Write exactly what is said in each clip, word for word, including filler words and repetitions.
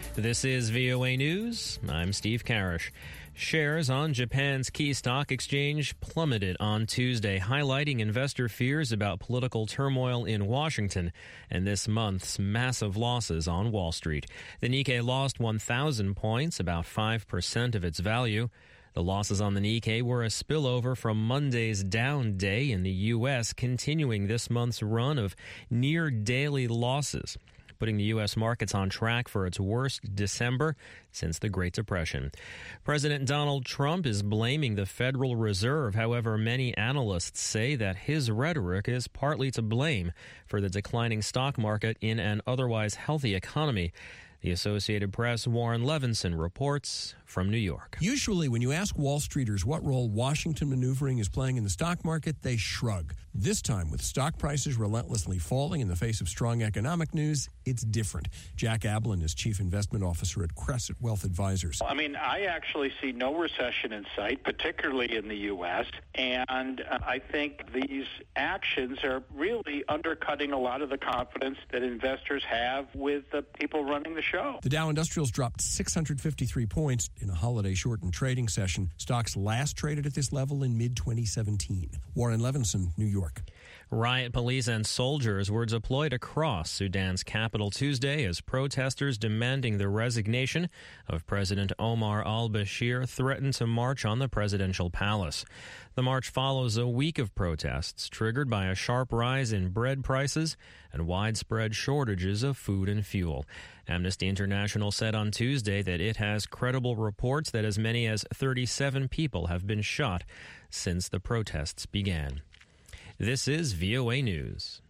This is V O A News. I'm Steve Karish. Shares on Japan's key stock exchange plummeted on Tuesday, highlighting investor fears about political turmoil in Washington and this month's massive losses on Wall Street. The Nikkei lost one thousand points, about five percent of its value. The losses on the Nikkei were a spillover from Monday's down day in the U S, continuing this month's run of near-daily losses, putting the U S markets on track for its worst December since the Great Depression. President Donald Trump is blaming the Federal Reserve. However, many analysts say that his rhetoric is partly to blame for the declining stock market in an otherwise healthy economy. The Associated Press' Warren Levinson reports from New York. Usually when you ask Wall Streeters what role Washington maneuvering is playing in the stock market, they shrug. This time, with stock prices relentlessly falling in the face of strong economic news, it's different. Jack Ablin is Chief Investment Officer at Crescent Wealth Advisors. I mean, I actually see no recession in sight, particularly in the U S, and uh, I think these actions are really undercutting a lot of the confidence that investors have with the people running the show. The Dow Industrials dropped six hundred fifty-three points in a holiday-shortened trading session. Stocks last traded at this level in mid twenty seventeen. Warren Levinson, New York. Riot police and soldiers were deployed across Sudan's capital Tuesday as protesters demanding the resignation of President Omar al-Bashir threatened to march on the presidential palace. The march follows a week of protests triggered by a sharp rise in bread prices and widespread shortages of food and fuel. Amnesty International said on Tuesday that it has credible reports that as many as thirty-seven people have been shot since the protests began. This is V O A News.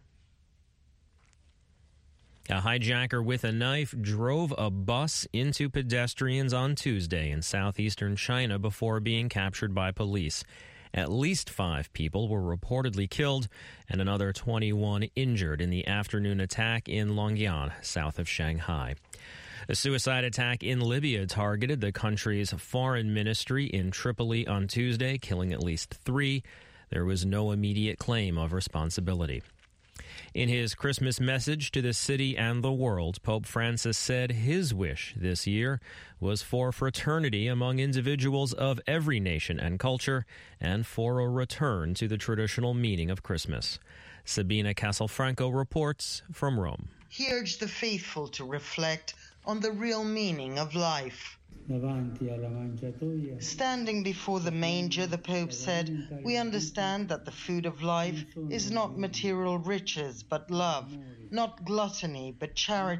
A hijacker with a knife drove a bus into pedestrians on Tuesday in southeastern China before being captured by police. At least five people were reportedly killed and another twenty-one injured in the afternoon attack in Longyan, south of Shanghai. A suicide attack in Libya targeted the country's foreign ministry in Tripoli on Tuesday, killing at least three. There was no immediate claim of responsibility. In his Christmas message to the city and the world, Pope Francis said his wish this year was for fraternity among individuals of every nation and culture and for a return to the traditional meaning of Christmas. Sabina Castelfranco reports from Rome. He urged the faithful to reflect on the real meaning of life. Standing before the manger, the Pope said, "We understand that the food of life is not material riches, but love, not gluttony, but charity."